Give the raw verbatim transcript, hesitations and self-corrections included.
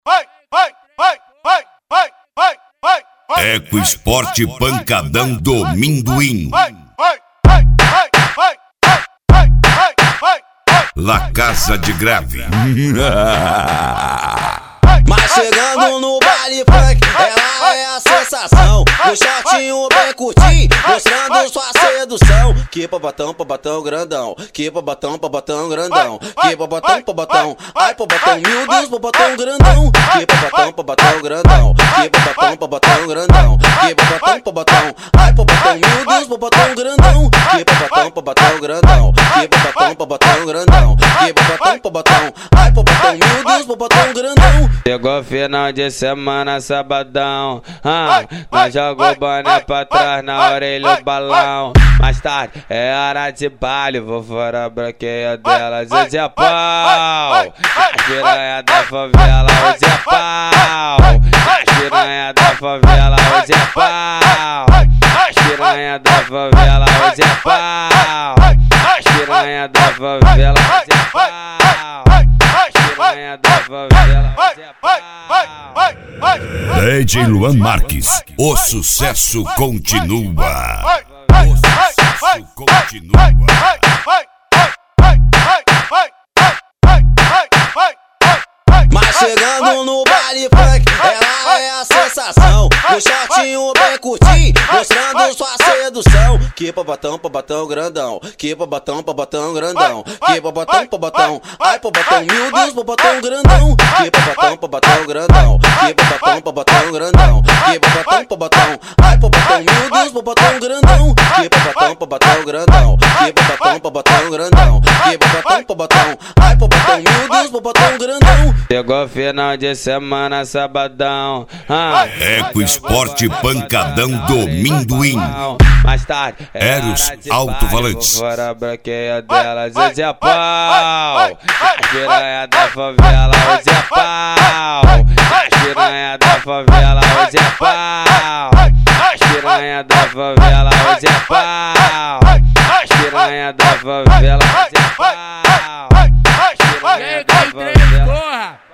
Eco Esporte Pancadão do Minduim. La Casa de Grave. Mas chegando no baile funk, ela é a sensação. O shortinho bem curtinho, mostrando sua sedução. Que babatão, babatão grandão. Que babatão, babatão grandão. Que babatão, babatão. Ai, babatão, meu Deus, babatão grandão. Que babatão, babatão grandão. Que babatão, babatão grandão. Que babatão, babatão. Ai, babatão, meu Deus, babatão grandão. Que babatão, babatão grandão. Que babatão, babatão grandão. Que babatão, babatão. Ai, babatão, meu Deus, babatão grandão. Chegou final de semana, sabadão. Ah, nós jogou o boné pra trás, na orelha o balão. Mais tarde é hora de baile, vou fora a branqueia dela. Hoje é pau, as piranha da favela. Hoje é pau, as piranha da favela. Hoje é pau, as piranha da favela. Hoje é pau, as piranha da favela. Hoje é pau, as piranha da favela. Hoje é pau. D J Luan Marques, o sucesso continua. O sucesso continua. Mas chegando no baile funk, ela é a sensação. O shortinho bem curtinho, mostrando sua sedução. Que babatão, babatão grandão. Que babatão, babatão grandão. Que babatão, babatão. Ai, babatão, meu Deus, babatão grandão. Que babatão, babatão grandão. Que babatão, babatão grandão. Que babatão, babatão. Ai, babatão, meu Deus, babatão grandão. Que babatão, babatão grandão. Que babatão, babatão grandão. Que babatão, babatão. Ai, babatão, meu Deus, babatão grandão. Chegou final de semana, sabadão. Ah, Eco Esporte Pancadão do Minduim. mais tarde é Eros Alto-Falantes. Fora a branqueia delas. Hoje é pau, as piranha da favela. Hoje é pau, as piranha da favela. Hoje é pau, as piranha da favela. Hoje é pau, as piranha da favela. Hoje é pau, as piranha da favela. Porra!